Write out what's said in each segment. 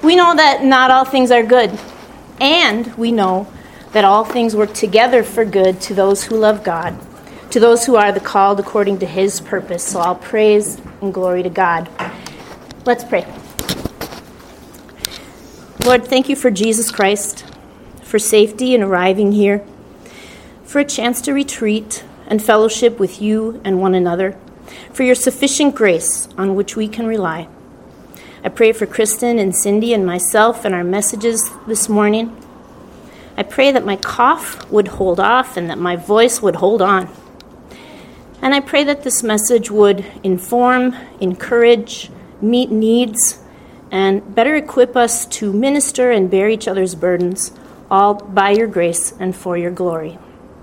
We know that not all things are good, and we know that all things work together for good to those who love God, to those who are the called according to his purpose. So all praise and glory to God. Let's pray. Lord, thank you for Jesus Christ, for safety in arriving here, for a chance to retreat and fellowship with you and one another, for your sufficient grace on which we can rely. I pray for Kristen and Cindy and myself and our messages this morning. I pray that my cough would hold off and that my voice would hold on. And I pray that this message would inform, encourage, meet needs, and better equip us to minister and bear each other's burdens, all by your grace and for your glory.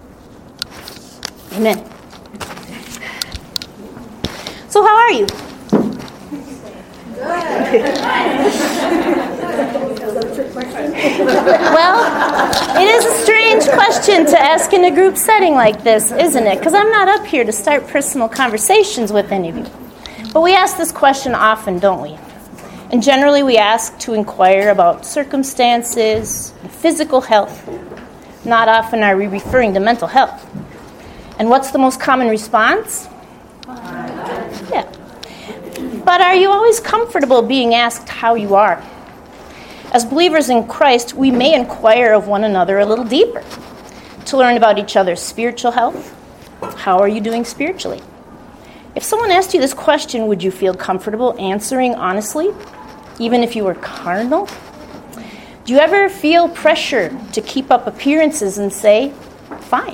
Amen. So how are you? Well, it is a strange question to ask in a group setting like this, isn't it? Because I'm not up here to start personal conversations with any of you. But we ask this question often, don't we? And generally we ask to inquire about circumstances, physical health. Not often are we referring to mental health. And what's the most common response? Yeah. But are you always comfortable being asked how you are? As believers in Christ, we may inquire of one another a little deeper to learn about each other's spiritual health. How are you doing spiritually? If someone asked you this question, would you feel comfortable answering honestly, even if you were carnal? Do you ever feel pressure to keep up appearances and say, fine?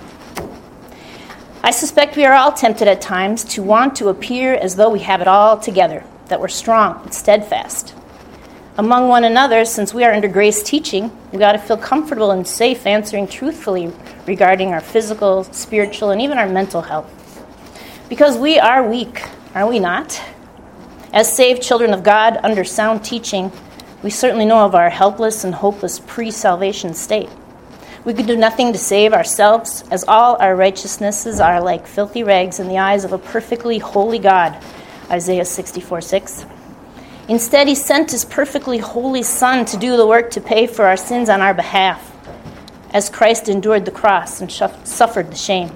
I suspect we are all tempted at times to want to appear as though we have it all together, that we're strong and steadfast. Among one another, since we are under grace teaching, we got to feel comfortable and safe answering truthfully regarding our physical, spiritual, and even our mental health. Because we are weak, are we not? As saved children of God under sound teaching, we certainly know of our helpless and hopeless pre-salvation state. We could do nothing to save ourselves, as all our righteousnesses are like filthy rags in the eyes of a perfectly holy God, Isaiah 64:6. Instead, he sent his perfectly holy Son to do the work to pay for our sins on our behalf, as Christ endured the cross and suffered the shame.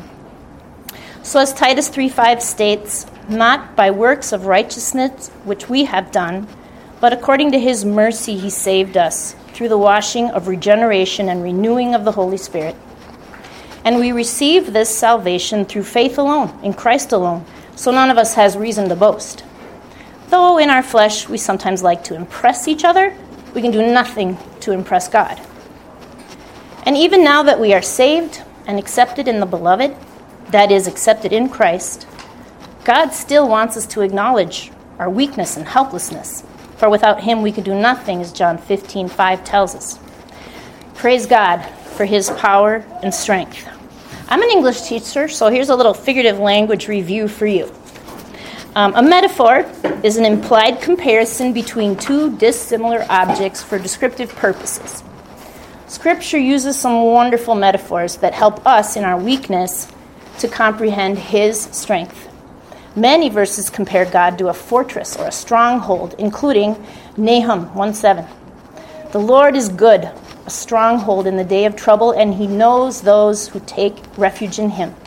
So as Titus 3:5 states, not by works of righteousness which we have done, but according to his mercy he saved us, through the washing of regeneration and renewing of the Holy Spirit. And we receive this salvation through faith alone, in Christ alone, so none of us has reason to boast. Though in our flesh we sometimes like to impress each other, we can do nothing to impress God. And even now that we are saved and accepted in the beloved, that is, accepted in Christ, God still wants us to acknowledge our weakness and helplessness. For without him we can do nothing, as John 15:5 tells us. Praise God for his power and strength. I'm an English teacher, so here's a little figurative language review for you. A metaphor is an implied comparison between two dissimilar objects for descriptive purposes. Scripture uses some wonderful metaphors that help us in our weakness to comprehend his strength. Many verses compare God to a fortress or a stronghold, including Nahum 1:7. The Lord is good, a stronghold in the day of trouble, and he knows those who take refuge in him.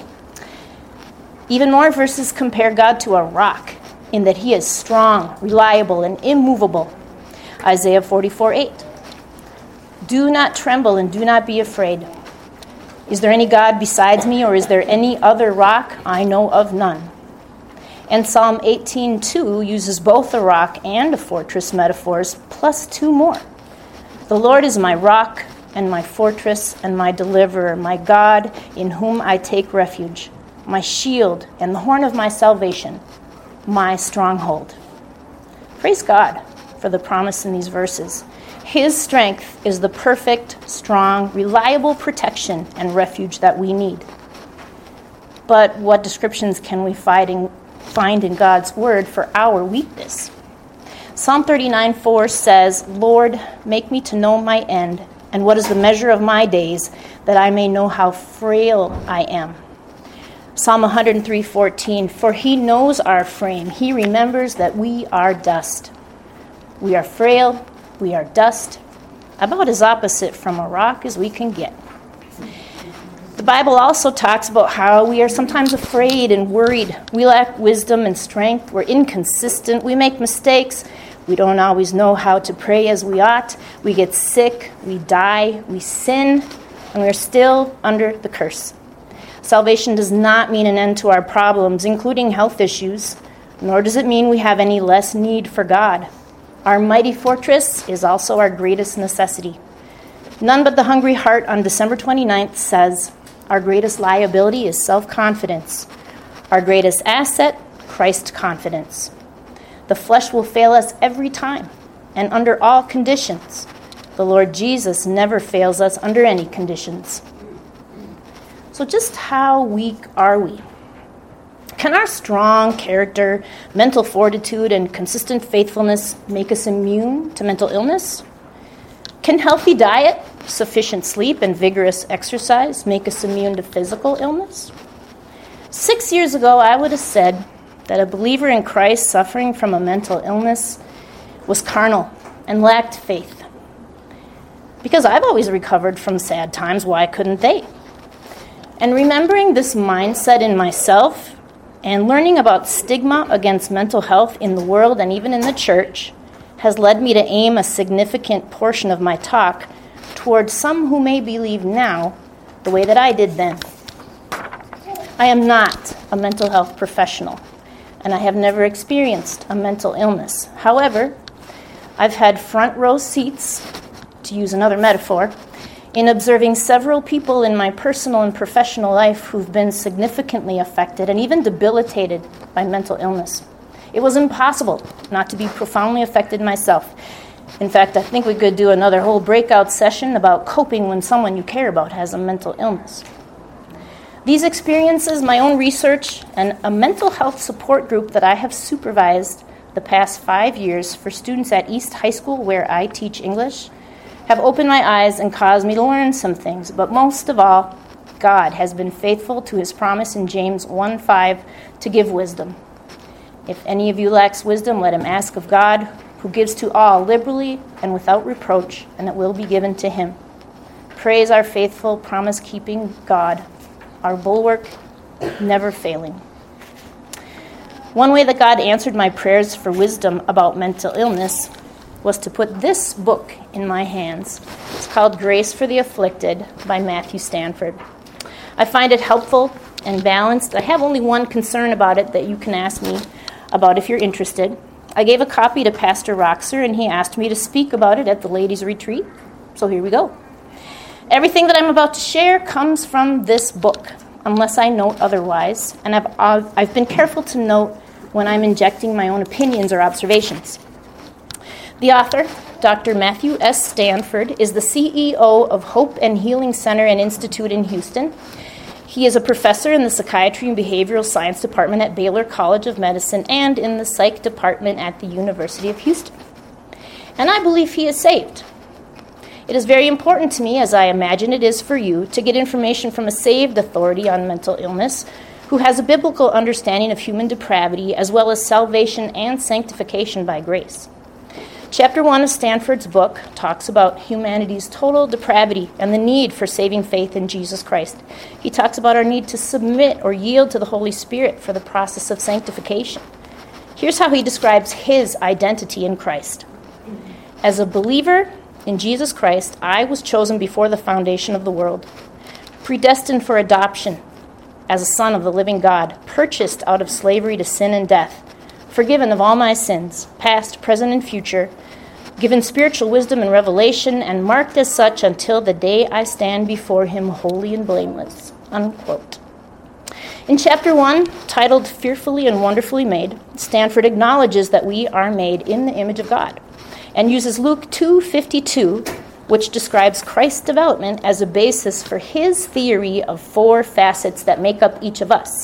Even more verses compare God to a rock, in that he is strong, reliable, and immovable. Isaiah 44:8. Do not tremble and do not be afraid. Is there any God besides me, or is there any other rock? I know of none. And Psalm 18:2 uses both a rock and a fortress metaphors, plus two more. The Lord is my rock and my fortress and my deliverer, my God in whom I take refuge, my shield and the horn of my salvation, my stronghold. Praise God for the promise in these verses. His strength is the perfect, strong, reliable protection and refuge that we need. But what descriptions can we find in God's word for our weakness? Psalm 39:4 says, Lord, make me to know my end, and what is the measure of my days, that I may know how frail I am. Psalm 103:14, for he knows our frame. He remembers that we are dust. We are frail, We are dust, about as opposite from a rock as we can get. The Bible also talks about how we are sometimes afraid and worried. We lack wisdom and strength. We're inconsistent. We make mistakes. We don't always know how to pray as we ought. We get sick. We die. We sin. And we're still under the curse. Salvation does not mean an end to our problems, including health issues, nor does it mean we have any less need for God. Our mighty fortress is also our greatest necessity. None But the Hungry Heart on December 29th says, our greatest liability is self-confidence. Our greatest asset, Christ confidence. The flesh will fail us every time and under all conditions. The Lord Jesus never fails us under any conditions. So just how weak are we? Can our strong character, mental fortitude, and consistent faithfulness make us immune to mental illness? Can healthy diet, sufficient sleep, and vigorous exercise make us immune to physical illness? 6 years ago, I would have said that a believer in Christ suffering from a mental illness was carnal and lacked faith. Because I've always recovered from sad times, why couldn't they? And remembering this mindset in myself and learning about stigma against mental health in the world and even in the church has led me to aim a significant portion of my talk towards some who may believe now the way that I did then. I am not a mental health professional, and I have never experienced a mental illness. However, I've had front row seats, to use another metaphor, in observing several people in my personal and professional life who've been significantly affected and even debilitated by mental illness. It was impossible not to be profoundly affected myself. In fact, I think we could do another whole breakout session about coping when someone you care about has a mental illness. These experiences, my own research, and a mental health support group that I have supervised the past 5 years for students at East High School, where I teach English, have opened my eyes and caused me to learn some things. But most of all, God has been faithful to his promise in James 1:5 to give wisdom. If any of you lacks wisdom, let him ask of God, who gives to all liberally and without reproach, and it will be given to him. Praise our faithful, promise-keeping God, our bulwark, never failing. One way that God answered my prayers for wisdom about mental illness was to put this book in my hands. It's called Grace for the Afflicted by Matthew Stanford. I find it helpful and balanced. I have only one concern about it that you can ask me about if you're interested. I gave a copy to Pastor Roxer, and he asked me to speak about it at the ladies' retreat. So here we go. Everything that I'm about to share comes from this book, unless I note otherwise, and I've been careful to note when I'm injecting my own opinions or observations. The author, Dr. Matthew S. Stanford, is the CEO of Hope and Healing Center and Institute in Houston. He is a professor in the Psychiatry and Behavioral Science Department at Baylor College of Medicine and in the Psych Department at the University of Houston. And I believe he is saved. It is very important to me, as I imagine it is for you, to get information from a saved authority on mental illness who has a biblical understanding of human depravity as well as salvation and sanctification by grace. Chapter 1 of Stanford's book talks about humanity's total depravity and the need for saving faith in Jesus Christ. He talks about our need to submit or yield to the Holy Spirit for the process of sanctification. Here's how he describes his identity in Christ. As a believer in Jesus Christ, I was chosen before the foundation of the world, predestined for adoption as a son of the living God, purchased out of slavery to sin and death, forgiven of all my sins, past, present, and future, given spiritual wisdom and revelation, and marked as such until the day I stand before him holy and blameless." Unquote. In chapter 1, titled Fearfully and Wonderfully Made, Stanford acknowledges that we are made in the image of God and uses Luke 2:52, which describes Christ's development as a basis for his theory of 4 facets that make up each of us.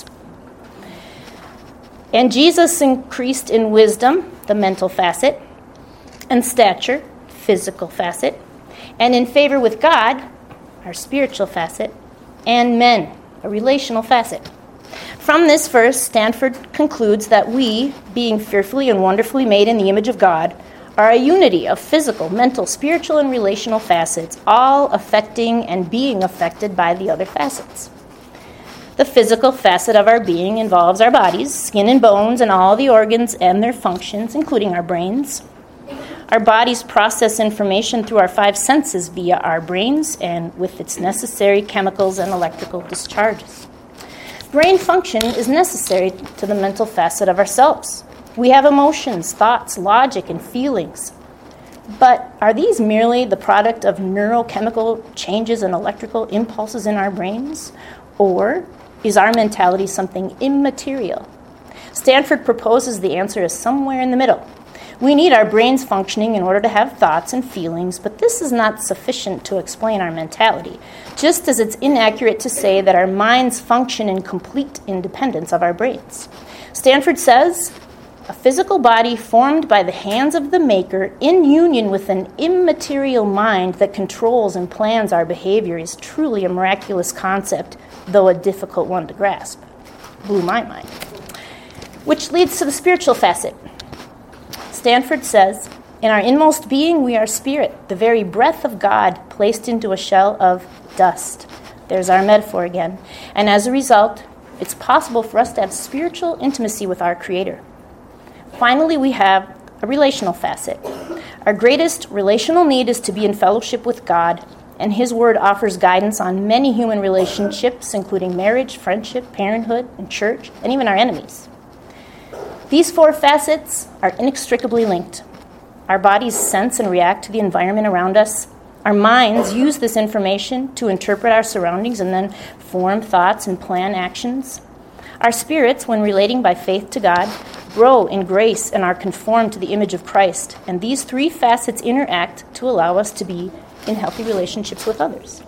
And Jesus increased in wisdom, the mental facet, and stature, physical facet, and in favor with God, our spiritual facet, and men, a relational facet. From this verse, Stanford concludes that we, being fearfully and wonderfully made in the image of God, are a unity of physical, mental, spiritual, and relational facets, all affecting and being affected by the other facets. The physical facet of our being involves our bodies, skin and bones, and all the organs and their functions, including our brains. Our bodies process information through our five senses via our brains and with its necessary chemicals and electrical discharges. Brain function is necessary to the mental facet of ourselves. We have emotions, thoughts, logic, and feelings. But are these merely the product of neurochemical changes and electrical impulses in our brains? Or is our mentality something immaterial? Stanford proposes the answer is somewhere in the middle. We need our brains functioning in order to have thoughts and feelings, but this is not sufficient to explain our mentality, just as it's inaccurate to say that our minds function in complete independence of our brains. Stanford says, a physical body formed by the hands of the Maker in union with an immaterial mind that controls and plans our behavior is truly a miraculous concept, though a difficult one to grasp. Blew my mind. Which leads to the spiritual facet. Stanford says, in our inmost being we are spirit, the very breath of God placed into a shell of dust. There's our metaphor again. And as a result, it's possible for us to have spiritual intimacy with our Creator. Finally, we have a relational facet. Our greatest relational need is to be in fellowship with God, and His Word offers guidance on many human relationships, including marriage, friendship, parenthood, and church, and even our enemies. These four facets are inextricably linked. Our bodies sense and react to the environment around us. Our minds use this information to interpret our surroundings and then form thoughts and plan actions. Our spirits, when relating by faith to God, grow in grace and are conformed to the image of Christ. And these three facets interact to allow us to be in healthy relationships with others.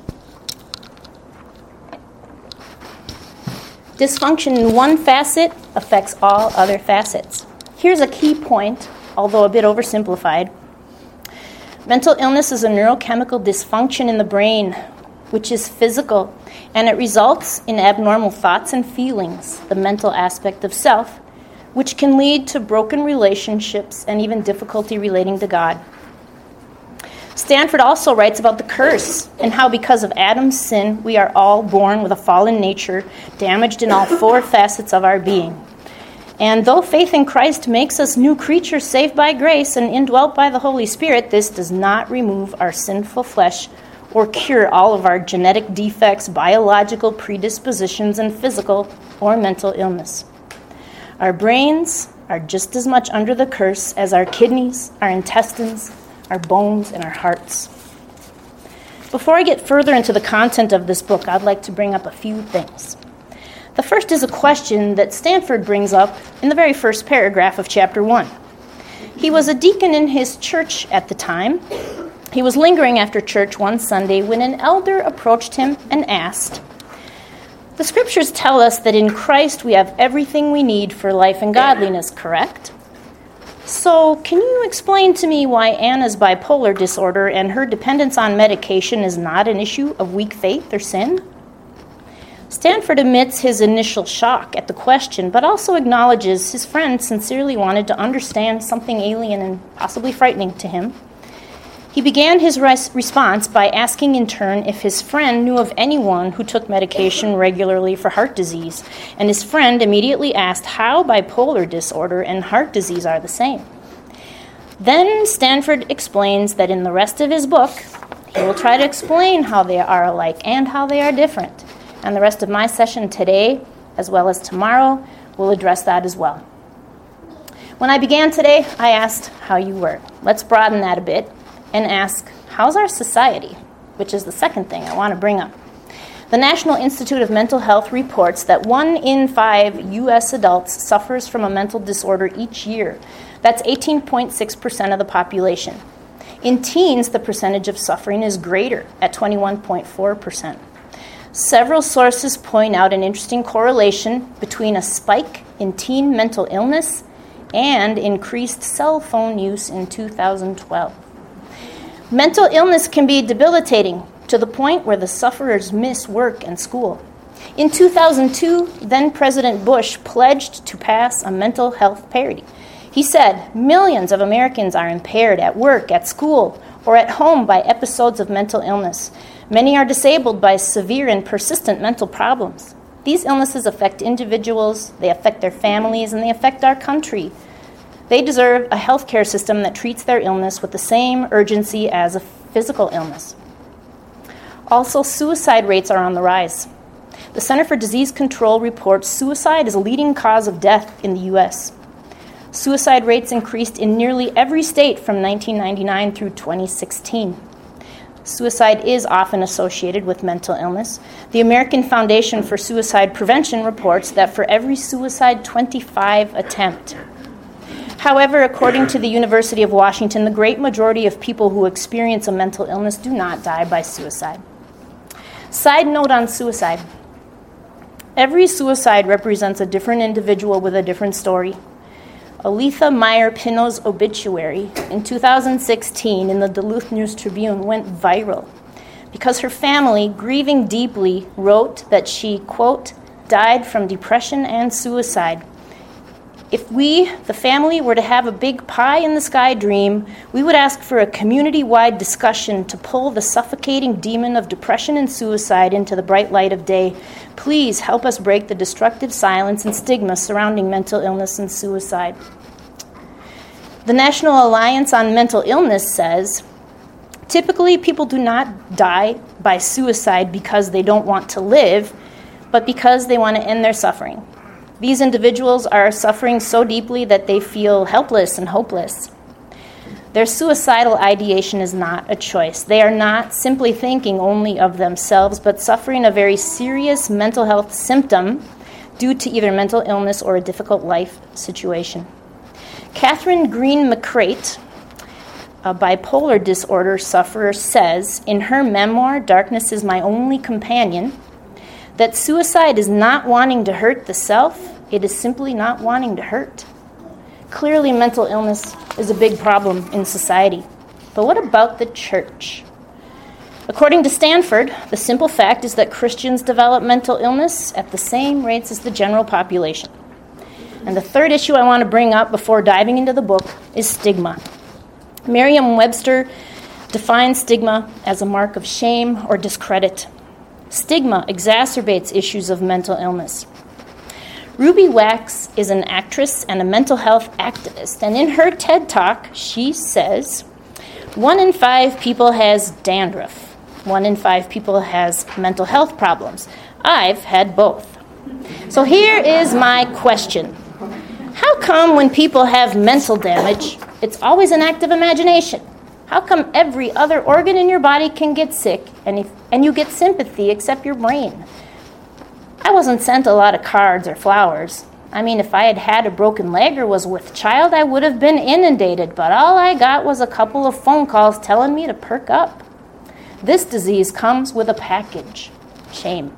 Dysfunction in one facet affects all other facets. Here's a key point, although a bit oversimplified. Mental illness is a neurochemical dysfunction in the brain, which is physical, and it results in abnormal thoughts and feelings, the mental aspect of self, which can lead to broken relationships and even difficulty relating to God. Stanford also writes about the curse and how because of Adam's sin, we are all born with a fallen nature, damaged in all four facets of our being. And though faith in Christ makes us new creatures saved by grace and indwelt by the Holy Spirit, this does not remove our sinful flesh or cure all of our genetic defects, biological predispositions, and physical or mental illness. Our brains are just as much under the curse as our kidneys, our intestines, our bones, and our hearts. Before I get further into the content of this book, I'd like to bring up a few things. The first is a question that Stanford brings up in the very first paragraph of chapter 1. He was a deacon in his church at the time. He was lingering after church one Sunday when an elder approached him and asked, "The scriptures tell us that in Christ we have everything we need for life and godliness, correct? So, can you explain to me why Anna's bipolar disorder and her dependence on medication is not an issue of weak faith or sin?" Stanford admits his initial shock at the question, but also acknowledges his friend sincerely wanted to understand something alien and possibly frightening to him. He began his response by asking in turn if his friend knew of anyone who took medication regularly for heart disease, and his friend immediately asked how bipolar disorder and heart disease are the same. Then Stanford explains that in the rest of his book, he will try to explain how they are alike and how they are different. And the rest of my session today, as well as tomorrow, will address that as well. When I began today, I asked how you were. Let's broaden that a bit and ask, how's our society? Which is the second thing I want to bring up. The National Institute of Mental Health reports that 1 in 5 U.S. adults suffers from a mental disorder each year. That's 18.6% of the population. In teens, the percentage of suffering is greater at 21.4%. Several sources point out an interesting correlation between a spike in teen mental illness and increased cell phone use in 2012. Mental illness can be debilitating to the point where the sufferers miss work and school. In 2002, then President Bush pledged to pass a mental health parity. He said, millions of Americans are impaired at work, at school, or at home by episodes of mental illness. Many are disabled by severe and persistent mental problems. These illnesses affect individuals, they affect their families, and they affect our country. They deserve a healthcare system that treats their illness with the same urgency as a physical illness. Also, suicide rates are on the rise. The Center for Disease Control reports suicide is a leading cause of death in the U.S. Suicide rates increased in nearly every state from 1999 through 2016. Suicide is often associated with mental illness. The American Foundation for Suicide Prevention reports that for every suicide, 25 attempt. However, according to the University of Washington, the great majority of people who experience a mental illness do not die by suicide. Side note on suicide. Every suicide represents a different individual with a different story. Aletha Meyer Pino's obituary in 2016 in the Duluth News-Tribune went viral because her family, grieving deeply, wrote that she, quote, died from depression and suicide. If we, the family, were to have a big pie-in-the-sky dream, we would ask for a community-wide discussion to pull the suffocating demon of depression and suicide into the bright light of day. Please help us break the destructive silence and stigma surrounding mental illness and suicide. The National Alliance on Mental Illness says, typically people do not die by suicide because they don't want to live, but because they want to end their suffering. These individuals are suffering so deeply that they feel helpless and hopeless. Their suicidal ideation is not a choice. They are not simply thinking only of themselves, but suffering a very serious mental health symptom due to either mental illness or a difficult life situation. Catherine Green McCreight, a bipolar disorder sufferer, says in her memoir, Darkness is My Only Companion, that suicide is not wanting to hurt the self, it is simply not wanting to hurt. Clearly, mental illness is a big problem in society. But what about the church? According to Stanford, the simple fact is that Christians develop mental illness at the same rates as the general population. And the third issue I want to bring up before diving into the book is stigma. Merriam-Webster defines stigma as a mark of shame or discredit. Stigma exacerbates issues of mental illness. Ruby Wax is an actress and a mental health activist, and in her TED Talk, she says, 1 in 5 people has dandruff. 1 in 5 people has mental health problems. I've had both. So here is my question. How come when people have mental damage, it's always an act of imagination? How come every other organ in your body can get sick and you get sympathy except your brain? I wasn't sent a lot of cards or flowers. I mean, if I had had a broken leg or was with child, I would have been inundated, but all I got was a couple of phone calls telling me to perk up. This disease comes with a package. Shame.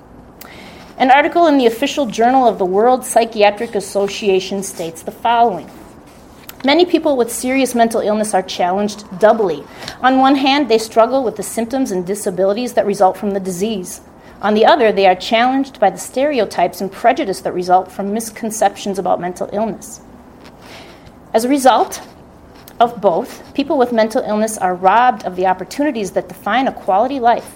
An article in the official journal of the World Psychiatric Association states the following. Many people with serious mental illness are challenged doubly. On one hand, they struggle with the symptoms and disabilities that result from the disease. On the other, they are challenged by the stereotypes and prejudice that result from misconceptions about mental illness. As a result of both, people with mental illness are robbed of the opportunities that define a quality life.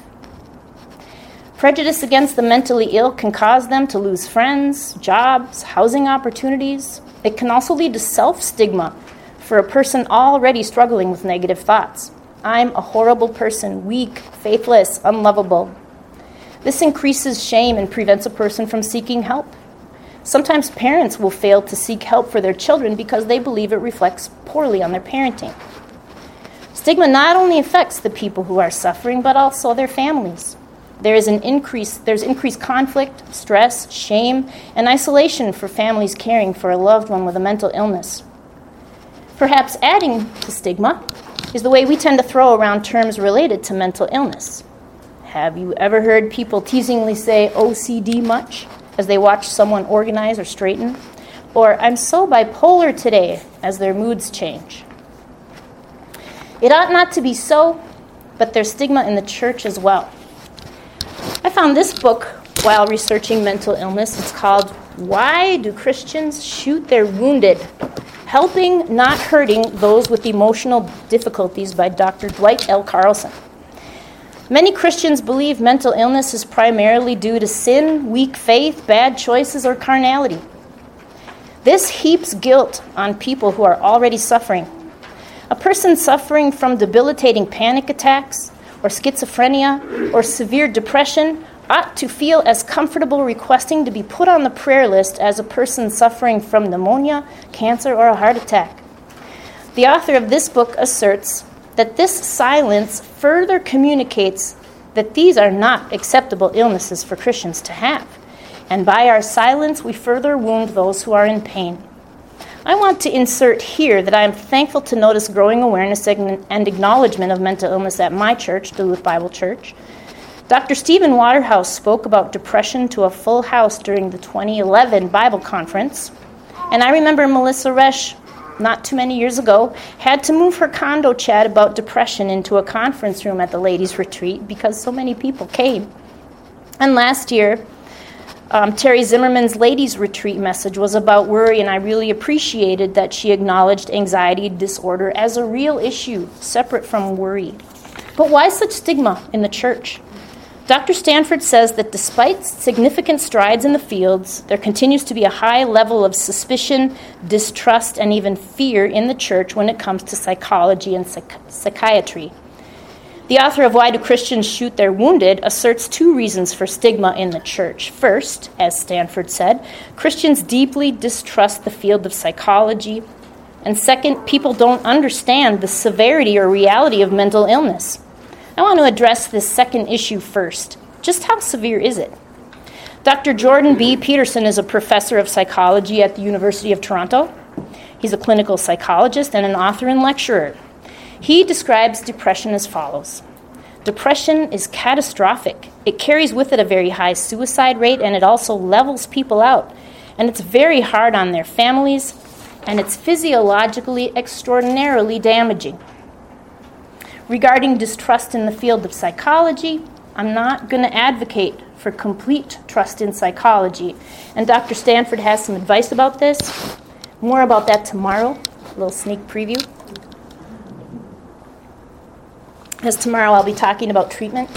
Prejudice against the mentally ill can cause them to lose friends, jobs, housing opportunities. It can also lead to self-stigma for a person already struggling with negative thoughts. I'm a horrible person, weak, faithless, unlovable. This increases shame and prevents a person from seeking help. Sometimes parents will fail to seek help for their children because they believe it reflects poorly on their parenting. Stigma not only affects the people who are suffering, but also their families. There's increased conflict, stress, shame, and isolation for families caring for a loved one with a mental illness. Perhaps adding to stigma is the way we tend to throw around terms related to mental illness. Have you ever heard people teasingly say OCD much as they watch someone organize or straighten? Or I'm so bipolar today as their moods change. It ought not to be so, but there's stigma in the church as well. I found this book while researching mental illness. It's called Why Do Christians Shoot Their Wounded? Helping, Not Hurting Those with Emotional Difficulties by Dr. Dwight L. Carlson. Many Christians believe mental illness is primarily due to sin, weak faith, bad choices, or carnality. This heaps guilt on people who are already suffering. A person suffering from debilitating panic attacks, or schizophrenia, or severe depression ought to feel as comfortable requesting to be put on the prayer list as a person suffering from pneumonia, cancer, or a heart attack. The author of this book asserts that this silence further communicates that these are not acceptable illnesses for Christians to have, and by our silence we further wound those who are in pain. I want to insert here that I am thankful to notice growing awareness and acknowledgement of mental illness at my church, Duluth Bible Church. Dr. Stephen Waterhouse spoke about depression to a full house during the 2011 Bible Conference, and I remember Melissa Resch, not too many years ago, had to move her condo chat about depression into a conference room at the ladies' retreat because so many people came. And last year, Terry Zimmerman's ladies' retreat message was about worry, and I really appreciated that she acknowledged anxiety disorder as a real issue, separate from worry. But why such stigma in the church? Dr. Stanford says that despite significant strides in the fields, there continues to be a high level of suspicion, distrust, and even fear in the church when it comes to psychology and psychiatry. The author of Why Do Christians Shoot Their Wounded asserts two reasons for stigma in the church. First, as Stanford said, Christians deeply distrust the field of psychology. And second, people don't understand the severity or reality of mental illness. I want to address this second issue first. Just how severe is it? Dr. Jordan B. Peterson is a professor of psychology at the University of Toronto. He's a clinical psychologist and an author and lecturer. He describes depression as follows. Depression is catastrophic. It carries with it a very high suicide rate, and it also levels people out. And it's very hard on their families, and it's physiologically extraordinarily damaging. Regarding distrust in the field of psychology, I'm not going to advocate for complete trust in psychology. And Dr. Stanford has some advice about this. More about that tomorrow, a little sneak preview. As tomorrow I'll be talking about treatment.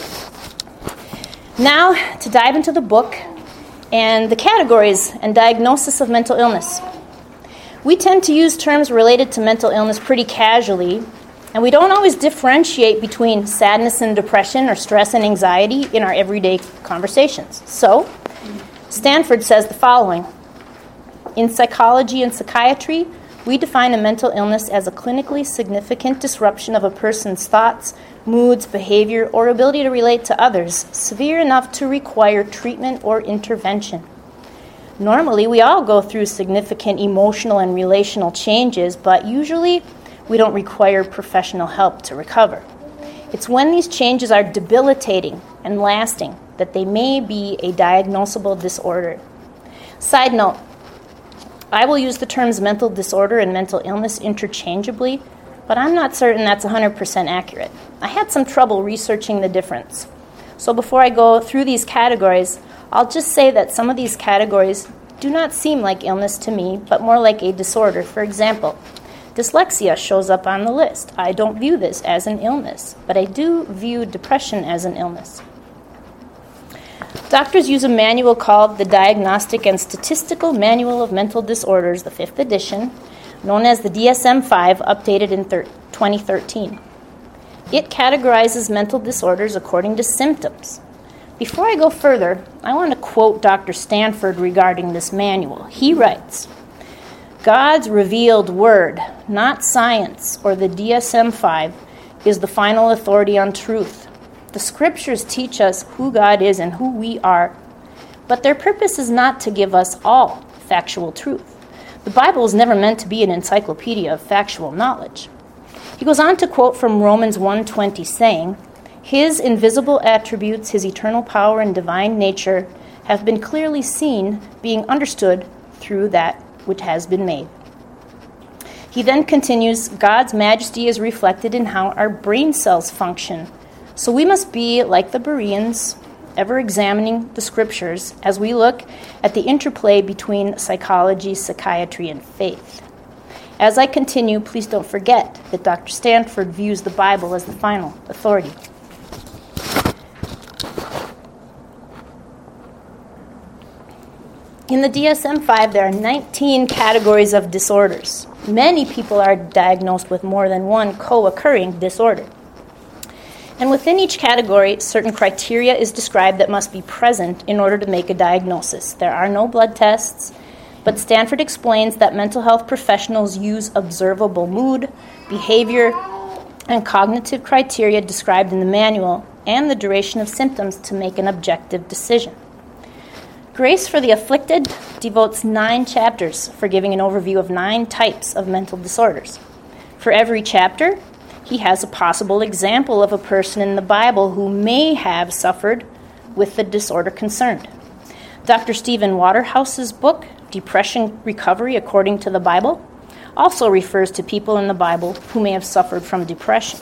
Now, to dive into the book and the categories and diagnosis of mental illness. We tend to use terms related to mental illness pretty casually, and we don't always differentiate between sadness and depression or stress and anxiety in our everyday conversations. So, Stanford says the following. In psychology and psychiatry, we define a mental illness as a clinically significant disruption of a person's thoughts, moods, behavior, or ability to relate to others, severe enough to require treatment or intervention. Normally, we all go through significant emotional and relational changes, but usually we don't require professional help to recover. It's when these changes are debilitating and lasting that they may be a diagnosable disorder. Side note, I will use the terms mental disorder and mental illness interchangeably, but I'm not certain that's 100% accurate. I had some trouble researching the difference. So before I go through these categories, I'll just say that some of these categories do not seem like illness to me, but more like a disorder. For example, dyslexia shows up on the list. I don't view this as an illness, but I do view depression as an illness. Doctors use a manual called the Diagnostic and Statistical Manual of Mental Disorders, the 5th edition, known as the DSM-5, updated in 2013. It categorizes mental disorders according to symptoms. Before I go further, I want to quote Dr. Stanford regarding this manual. He writes, God's revealed word, not science or the DSM-5, is the final authority on truth. The scriptures teach us who God is and who we are, but their purpose is not to give us all factual truth. The Bible is never meant to be an encyclopedia of factual knowledge. He goes on to quote from Romans 1:20, saying, His invisible attributes, his eternal power and divine nature have been clearly seen, being understood through that which has been made. He then continues, God's majesty is reflected in how our brain cells function. So we must be like the Bereans, ever examining the scriptures as we look at the interplay between psychology, psychiatry, and faith. As I continue, please don't forget that Dr. Stanford views the Bible as the final authority. In the DSM-5, there are 19 categories of disorders. Many people are diagnosed with more than one co-occurring disorder. And within each category, certain criteria is described that must be present in order to make a diagnosis. There are no blood tests, but Stanford explains that mental health professionals use observable mood, behavior, and cognitive criteria described in the manual and the duration of symptoms to make an objective decision. Grace for the Afflicted devotes 9 chapters for giving an overview of 9 types of mental disorders. For every chapter, he has a possible example of a person in the Bible who may have suffered with the disorder concerned. Dr. Stephen Waterhouse's book, Depression Recovery According to the Bible, also refers to people in the Bible who may have suffered from depression.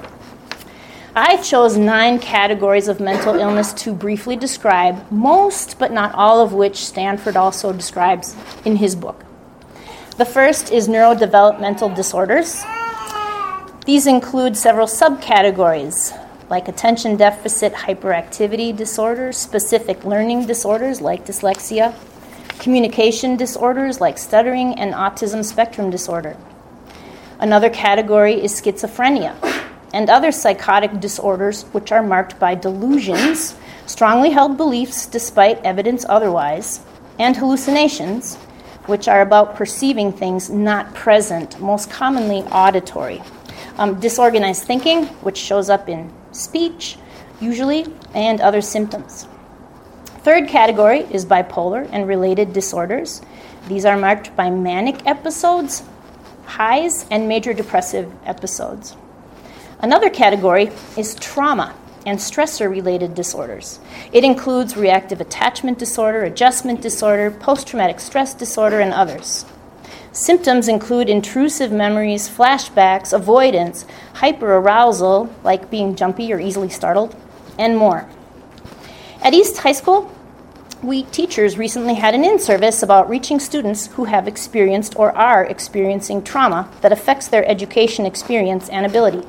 I chose 9 categories of mental illness to briefly describe, most but not all of which Stanford also describes in his book. The first is neurodevelopmental disorders. These include several subcategories, like attention deficit hyperactivity disorders, specific learning disorders like dyslexia, communication disorders like stuttering, and autism spectrum disorder. Another category is schizophrenia and other psychotic disorders which are marked by delusions, strongly held beliefs despite evidence otherwise, and hallucinations, which are about perceiving things not present, most commonly auditory. Disorganized thinking, which shows up in speech, usually, and other symptoms. Third category is bipolar and related disorders. These are marked by manic episodes, highs, and major depressive episodes. Another category is trauma and stressor-related disorders. It includes reactive attachment disorder, adjustment disorder, post-traumatic stress disorder, and others. Symptoms include intrusive memories, flashbacks, avoidance, hyperarousal, like being jumpy or easily startled, and more. At East High School, we teachers recently had an in-service about reaching students who have experienced or are experiencing trauma that affects their education experience and ability.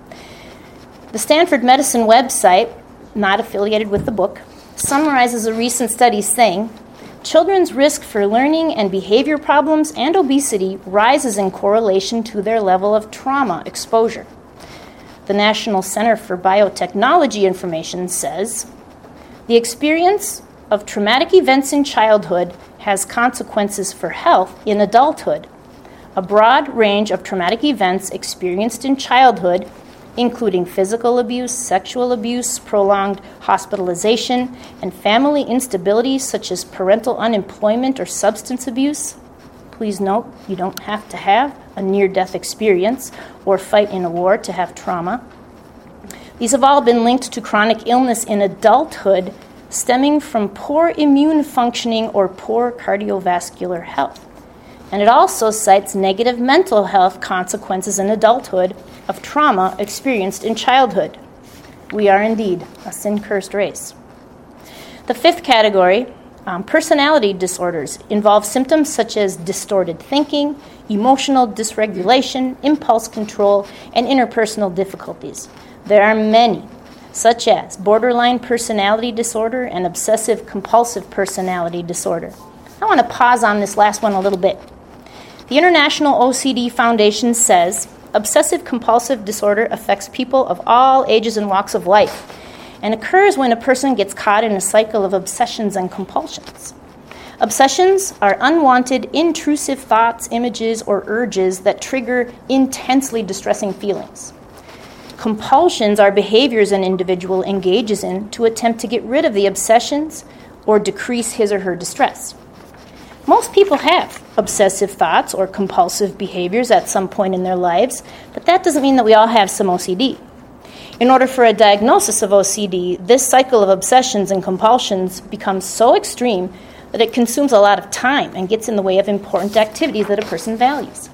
The Stanford Medicine website, not affiliated with the book, summarizes a recent study saying, children's risk for learning and behavior problems and obesity rises in correlation to their level of trauma exposure. The National Center for Biotechnology Information says, the experience of traumatic events in childhood has consequences for health in adulthood. A broad range of traumatic events experienced in childhood, including physical abuse, sexual abuse, prolonged hospitalization, and family instability such as parental unemployment or substance abuse. Please note, you don't have to have a near-death experience or fight in a war to have trauma. These have all been linked to chronic illness in adulthood stemming from poor immune functioning or poor cardiovascular health. And it also cites negative mental health consequences in adulthood of trauma experienced in childhood. We are indeed a sin-cursed race. The fifth category, personality disorders, involve symptoms such as distorted thinking, emotional dysregulation, impulse control, and interpersonal difficulties. There are many, such as borderline personality disorder and obsessive-compulsive personality disorder. I want to pause on this last one a little bit. The International OCD Foundation says obsessive-compulsive disorder affects people of all ages and walks of life and occurs when a person gets caught in a cycle of obsessions and compulsions. Obsessions are unwanted, intrusive thoughts, images, or urges that trigger intensely distressing feelings. Compulsions are behaviors an individual engages in to attempt to get rid of the obsessions or decrease his or her distress. Most people have obsessive thoughts or compulsive behaviors at some point in their lives, but that doesn't mean that we all have some OCD. In order for a diagnosis of OCD, this cycle of obsessions and compulsions becomes so extreme that it consumes a lot of time and gets in the way of important activities that a person values.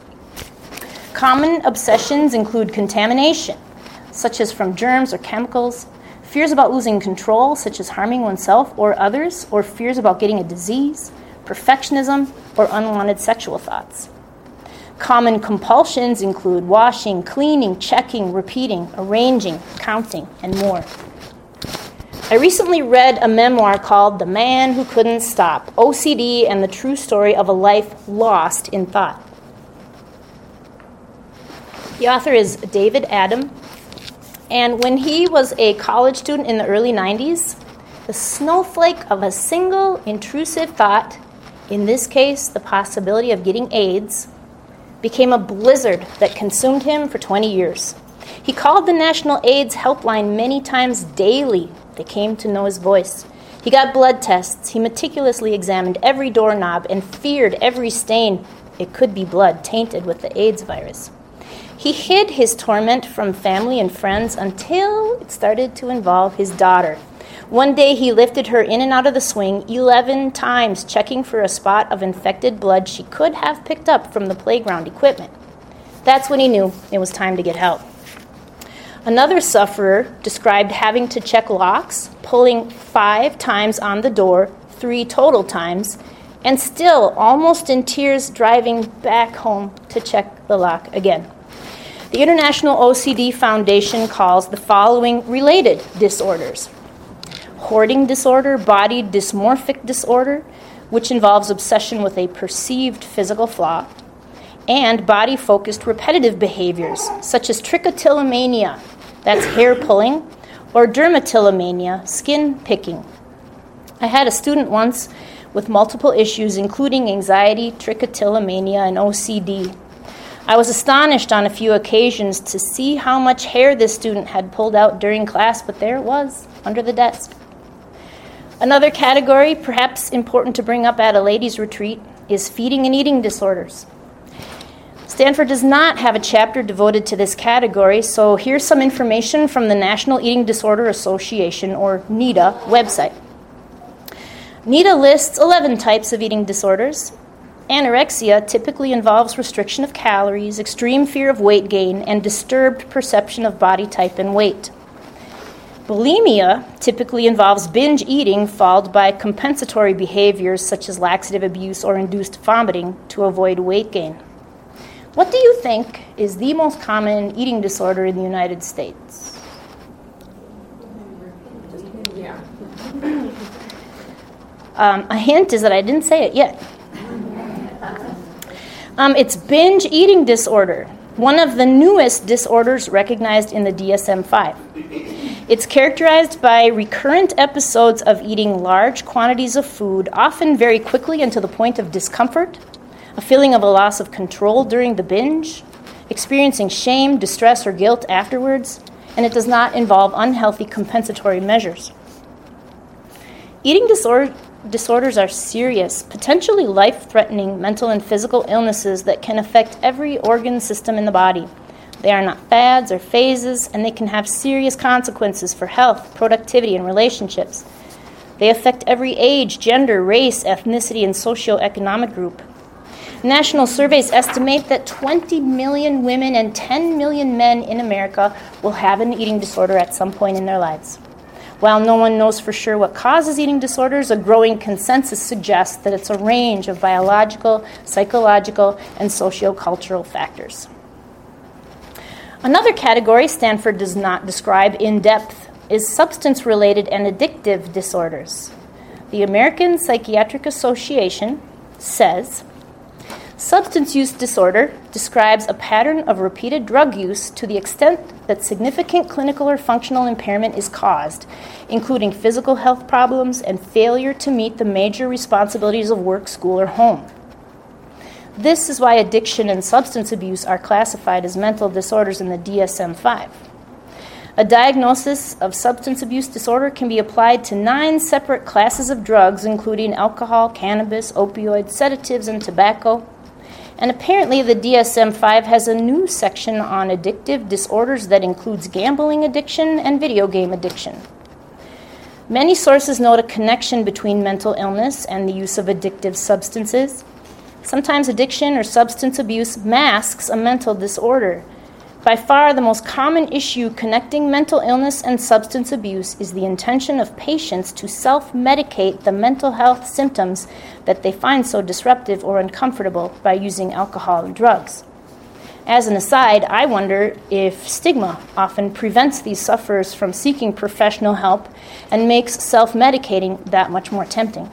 Common obsessions include contamination, such as from germs or chemicals, fears about losing control, such as harming oneself or others, or fears about getting a disease, perfectionism, or unwanted sexual thoughts. Common compulsions include washing, cleaning, checking, repeating, arranging, counting, and more. I recently read a memoir called The Man Who Couldn't Stop, OCD and the True Story of a Life Lost in Thought. The author is David Adam, and when he was a college student in the early 90s, the snowflake of a single intrusive thought, in this case the possibility of getting AIDS, became a blizzard that consumed him for 20 years. He called the National AIDS Helpline many times daily. They came to know his voice. He got blood tests. He meticulously examined every doorknob and feared every stain. It could be blood tainted with the AIDS virus. He hid his torment from family and friends until it started to involve his daughter. One day he lifted her in and out of the swing 11 times, checking for a spot of infected blood she could have picked up from the playground equipment. That's when he knew it was time to get help. Another sufferer described having to check locks, pulling 5 times on the door, 3 total times, and still almost in tears driving back home to check the lock again. The International OCD Foundation calls the following related disorders: hoarding disorder, body dysmorphic disorder, which involves obsession with a perceived physical flaw, and body-focused repetitive behaviors, such as trichotillomania, that's hair pulling, or dermatillomania, skin picking. I had a student once with multiple issues, including anxiety, trichotillomania, and OCD. I was astonished on a few occasions to see how much hair this student had pulled out during class, but there it was, under the desk. Another category, perhaps important to bring up at a ladies' retreat, is feeding and eating disorders. Stanford does not have a chapter devoted to this category, so here's some information from the National Eating Disorder Association, or NEDA, website. NEDA lists 11 types of eating disorders. Anorexia typically involves restriction of calories, extreme fear of weight gain, and disturbed perception of body type and weight. Bulimia typically involves binge eating followed by compensatory behaviors such as laxative abuse or induced vomiting to avoid weight gain. What do you think is the most common eating disorder in the United States? A hint is that I didn't say it yet. It's binge eating disorder, one of the newest disorders recognized in the DSM-5. It's characterized by recurrent episodes of eating large quantities of food, often very quickly and to the point of discomfort, a feeling of a loss of control during the binge, experiencing shame, distress, or guilt afterwards, and it does not involve unhealthy compensatory measures. Eating disorders are serious, potentially life-threatening mental and physical illnesses that can affect every organ system in the body. They are not fads or phases, and they can have serious consequences for health, productivity, and relationships. They affect every age, gender, race, ethnicity, and socioeconomic group. National surveys estimate that 20 million women and 10 million men in America will have an eating disorder at some point in their lives. While no one knows for sure what causes eating disorders, a growing consensus suggests that it's a range of biological, psychological, and sociocultural factors. Another category Stanford does not describe in depth is substance-related and addictive disorders. The American Psychiatric Association says, substance use disorder describes a pattern of repeated drug use to the extent that significant clinical or functional impairment is caused, including physical health problems and failure to meet the major responsibilities of work, school, or home. This is why addiction and substance abuse are classified as mental disorders in the DSM-5. A diagnosis of substance abuse disorder can be applied to 9 separate classes of drugs, including alcohol, cannabis, opioids, sedatives, and tobacco. And apparently the DSM-5 has a new section on addictive disorders that includes gambling addiction and video game addiction. Many sources note a connection between mental illness and the use of addictive substances. Sometimes addiction or substance abuse masks a mental disorder. By far, the most common issue connecting mental illness and substance abuse is the intention of patients to self-medicate the mental health symptoms that they find so disruptive or uncomfortable by using alcohol and drugs. As an aside, I wonder if stigma often prevents these sufferers from seeking professional help and makes self-medicating that much more tempting.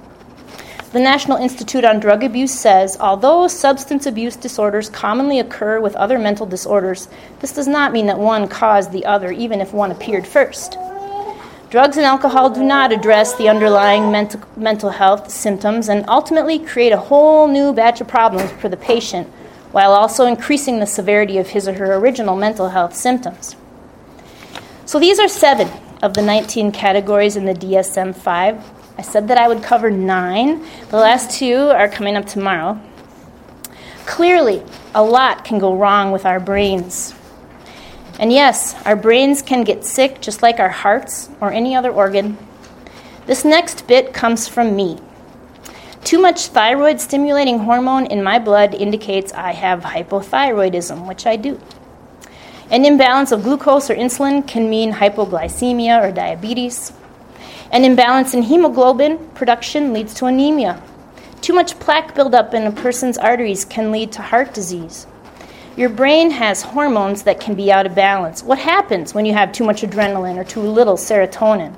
The National Institute on Drug Abuse says, although substance abuse disorders commonly occur with other mental disorders, this does not mean that one caused the other, even if one appeared first. Drugs and alcohol do not address the underlying mental health symptoms and ultimately create a whole new batch of problems for the patient, while also increasing the severity of his or her original mental health symptoms. So these are 7 of the 19 categories in the DSM-5. I said that I would cover 9. The last 2 are coming up tomorrow. Clearly, a lot can go wrong with our brains. And yes, our brains can get sick just like our hearts or any other organ. This next bit comes from me. Too much thyroid-stimulating hormone in my blood indicates I have hypothyroidism, which I do. An imbalance of glucose or insulin can mean hypoglycemia or diabetes. An imbalance in hemoglobin production leads to anemia. Too much plaque buildup in a person's arteries can lead to heart disease. Your brain has hormones that can be out of balance. What happens when you have too much adrenaline or too little serotonin?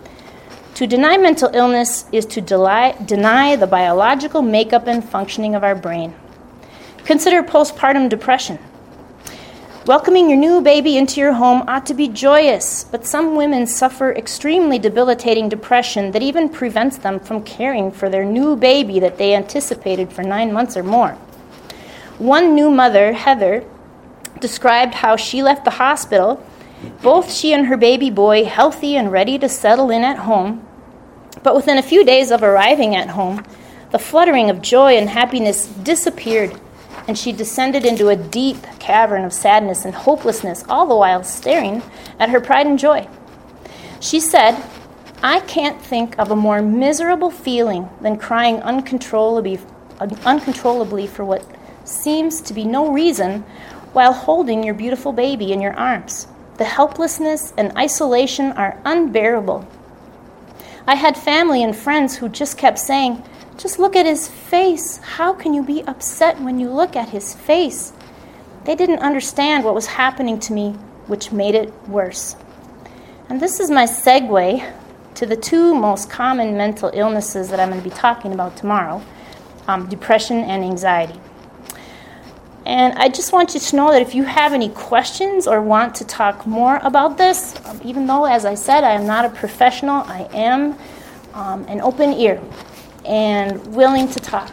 To deny mental illness is to deny the biological makeup and functioning of our brain. Consider postpartum depression. Welcoming your new baby into your home ought to be joyous, but some women suffer extremely debilitating depression that even prevents them from caring for their new baby that they anticipated for 9 months or more. One new mother, Heather, described how she left the hospital, both she and her baby boy healthy and ready to settle in at home. But within a few days of arriving at home, the fluttering of joy and happiness disappeared, and she descended into a deep cavern of sadness and hopelessness, all the while staring at her pride and joy. She said, "I can't think of a more miserable feeling than crying uncontrollably for what seems to be no reason while holding your beautiful baby in your arms. The helplessness and isolation are unbearable. I had family and friends who just kept saying, 'Just look at his face. How can you be upset when you look at his face?' They didn't understand what was happening to me, which made it worse." And this is my segue to the 2 most common mental illnesses that I'm going to be talking about tomorrow, depression and anxiety. And I just want you to know that if you have any questions or want to talk more about this, even though, as I said, I am not a professional, I am an open ear and willing to talk.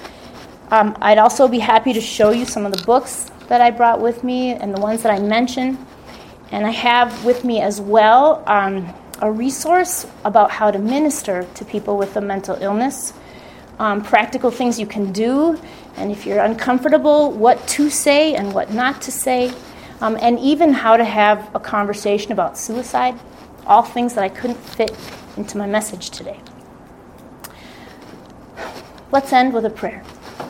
I'd also be happy to show you some of the books that I brought with me and the ones that I mentioned. And I have with me as well a resource about how to minister to people with a mental illness, practical things you can do, and if you're uncomfortable, what to say and what not to say, and even how to have a conversation about suicide, all things that I couldn't fit into my message today. Let's end with a prayer.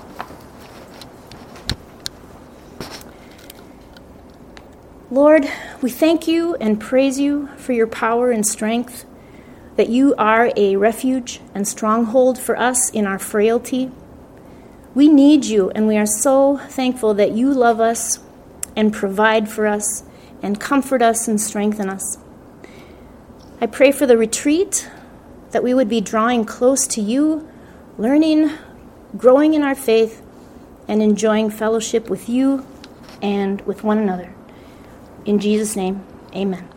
Lord, we thank you and praise you for your power and strength, that you are a refuge and stronghold for us in our frailty. We need you, and we are so thankful that you love us and provide for us and comfort us and strengthen us. I pray for the retreat, that we would be drawing close to you, learning, growing in our faith, and enjoying fellowship with you and with one another. In Jesus' name, amen.